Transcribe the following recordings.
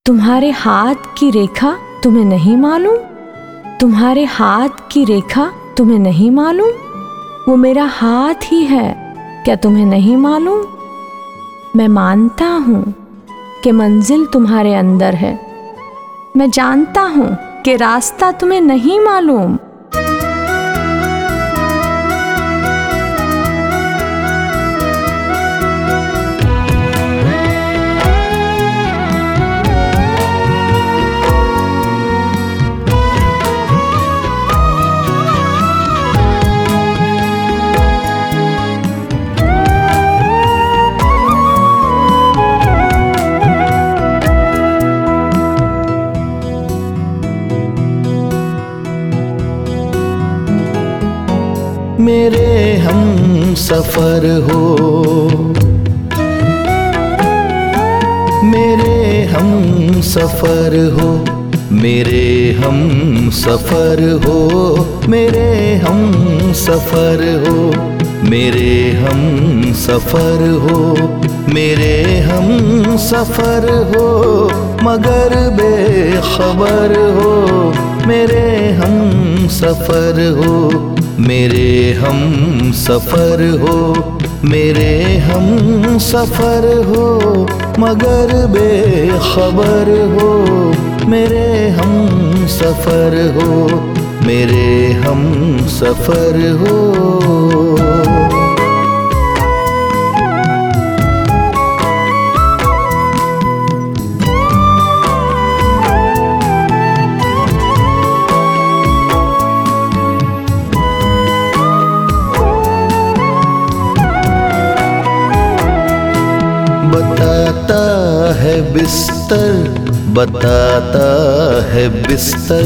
तुम्हारे हाथ की रेखा तुम्हें नहीं मालूम? तुम्हारे हाथ की रेखा तुम्हें नहीं मालूम? वो मेरा हाथ ही है, क्या तुम्हें नहीं मालूम? मैं मानता हूँ कि मंजिल तुम्हारे अंदर है, मैं जानता हूँ कि रास्ता तुम्हें नहीं मालूम। मेरे हम सफर हो, मेरे हम सफर हो, मेरे हम सफर हो, मेरे हम सफर हो, मेरे हम सफर हो, मेरे हम सफर हो, मगर बेखबर हो। मेरे हम सफर हो, मेरे हम सफर हो, मेरे हम सफर हो, मगर बेखबर हो। मेरे हम सफर हो, मेरे हम सफर हो। बताता है बिस्तर, बताता है बिस्तर,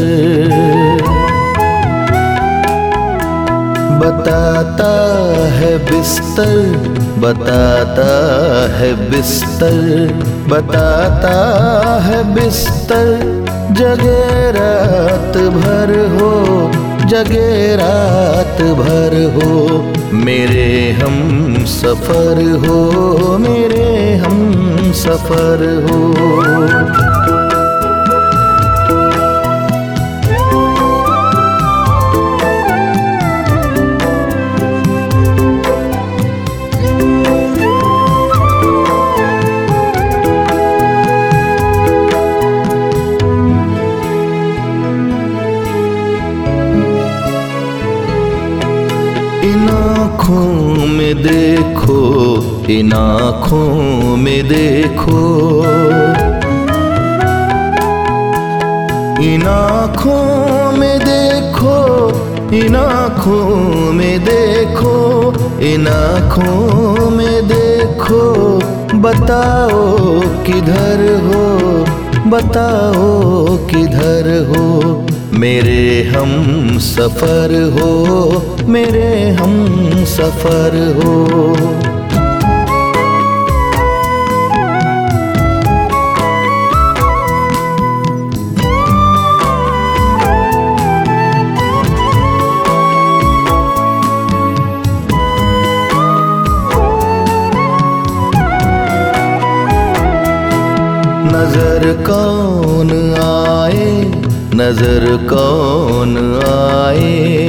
बताता है बिस्तर, बताता है बिस्तर, बताता है बिस्तर। जगे रात भर हो, जगे रात भर हो, मेरे हम सफर हो, मेरे हम सफर हो। इन आँखों में देखो, इन आँखों में देखो, इन आँखों में देखो, इन आँखों में देखो, इन आँखों में देखो। बताओ किधर हो, बताओ किधर हो, मेरे हम सफर हो, मेरे हम सफर हो। नजर कौन आए, नजर कौन आए,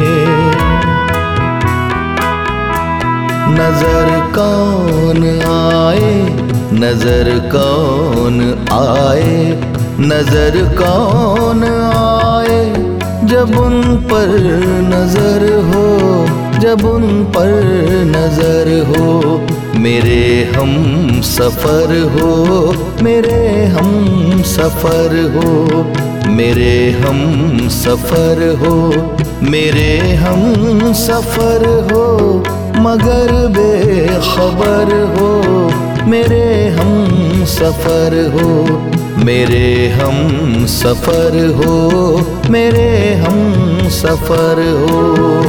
नजर कौन आए, नजर कौन आए, नजर कौन आए। जब उन पर नजर हो, जब उन पर नजर हो, मेरे हम सफर हो, मेरे हम सफर हो, मेरे हम सफर हो, मेरे हम सफर हो, मगर बेखबर हो। मेरे हम सफर हो, मेरे हम सफर हो, मेरे हम सफर हो।